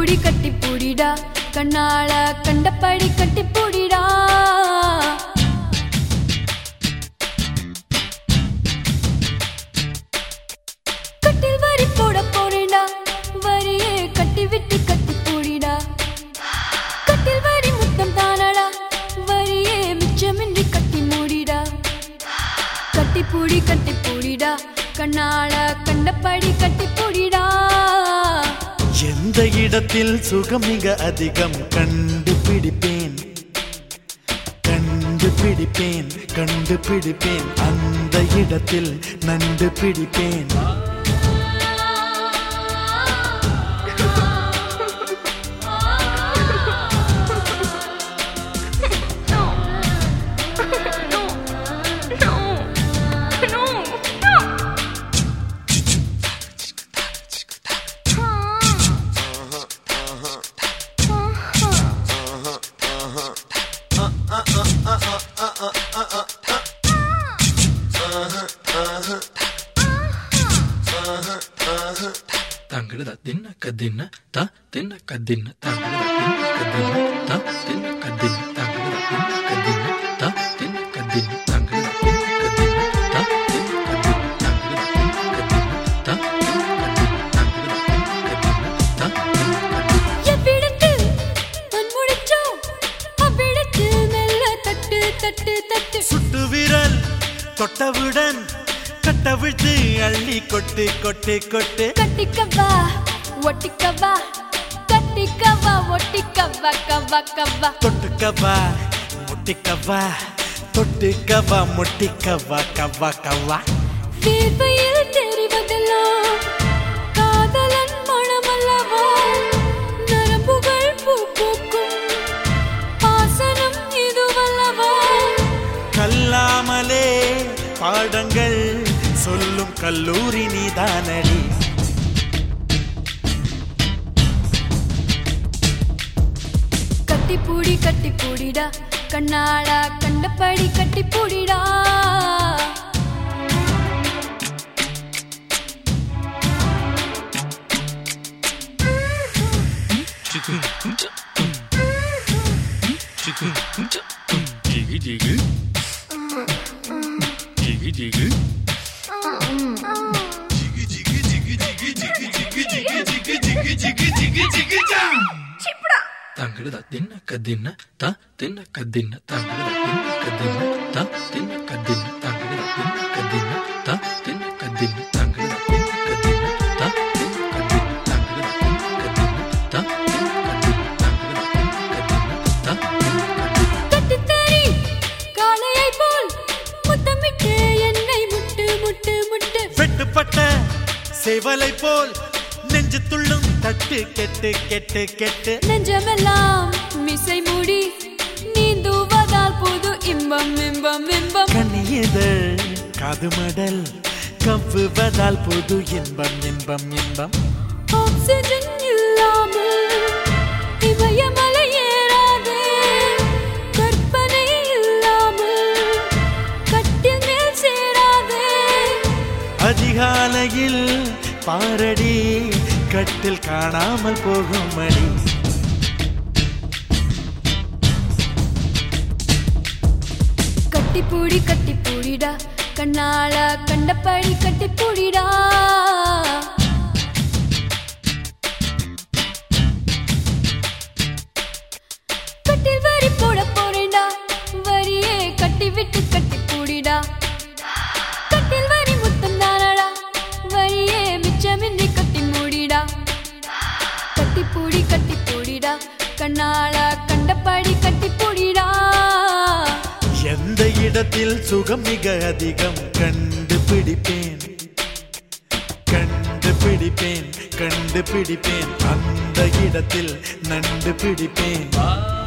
கட்டி பூடிடா கண்ணால கண்டபடி கட்டி பூடிடா கட்டில் வரி போட போறேடா வரியே கட்டி விட்டு கட்டி பூடிடா கட்டில் வரி முத்தம் தானடா வரியே மிச்சமின்றி கட்டி மூடிடா கட்டி பூடிடா கண்ணால கண்டபடி கட்டி பூடிடா எந்த இடத்தில் சுகம் மிக அதிகம் கண்டுபிடிப்பேன் கண்டுபிடிப்பேன் கண்டுபிடிப்பேன் அந்த இடத்தில் நண்டு பிடிப்பேன் Tangga dinna kadinna ta dinna kadinna tangga dinna kadinna ta dinna kadinna tangga dinna kadinna ta dinna kadinna tangga dinna kadinna ta dinna kadinna tangga dinna kadinna ta dinna kadinna tangga dinna kadinna ta எவ்விடத்தில் மண்முடிச்சோ அவ்விடத்தில் மெல்ல தட்டு தட்டு தட்டு சுட்டு விரல் தொட்டவுடன் கட்டவிழ்த்து அள்ளி கொட்டு கொட்டு கொட்டு கட்டிக்கவா ஒட்டிக்கவா கட்டிக்கவா ஒட்டிக்கவா கவா கவா தொட்டுக்கவா முட்டிக்கவா தொட்டுக்கவா முட்டிக்கவா கவா கவா வேர்வையில் தெரிவதெல்லாம் காதலன் மனமல்லவா நரம்புகள் பூ பூக்கும் பாசனம் இதுவல்லவா கல்லாமலே பாடங்கள் சொல்லும் கல்லூரி நீதானடி கட்டி பூடிடா கண்ணால கண்டபடி கட்டி பூடிடா Tangga dinna kadinna ta dinna kadinna tangga dinna kadinna ta dinna kadinna tangga dinna kadinna ta dinna kadinna tangga dinna kadinna ta dinna kadinna tangga dinna kadinna ta dinna kadinna tangga dinna kadinna ta கட்டித்தறி காளையை போல் முத்தமிட்டு என்னை முட்டு முட்டு முட்டு வெட்டுப்பட்ட சேவலை போல் நெஞ்சு துள்ளும் தட்டு கெட்டு கெட்டு கெட்டு நெஞ்சமெல்லாம் மிசை மூடி நீந்துவதால் புது இன்பம் இன்பம் இன்பம் கனியதழ் காதுமடல் கவ்வுவதால் புது இன்பம் இன்பம் இன்பம் ஆக்சிஜன் இல்லாமல் இமயமலை ஏறாதே கற்பனை இல்லாமல் கட்டில் மேல் சேராதே அதிகாலையில் பாரடி கட்டில் காணாமல் போகும் அடி கட்டி பூடிடா கண்ணால கண்டபடி கட்டி பூடிடா கட்டில் வரி போட போறேடா வரியே கட்டி விட்டு கட்டி பூடிடா கட்டில் வரி முத்தம் தானடா வரியே மிச்சமின்றி கட்டி மூடிடா கட்டி பூடிடா கண்ணால கண்டபடி கட்டி பூடிடா எந்த இடத்தில் சுகம் மிக அதிகம் கண்டுபிடிப்பேன் கண்டுபிடிப்பேன் கண்டுபிடிப்பேன் அந்த இடத்தில் நண்டு பிடிப்பேன்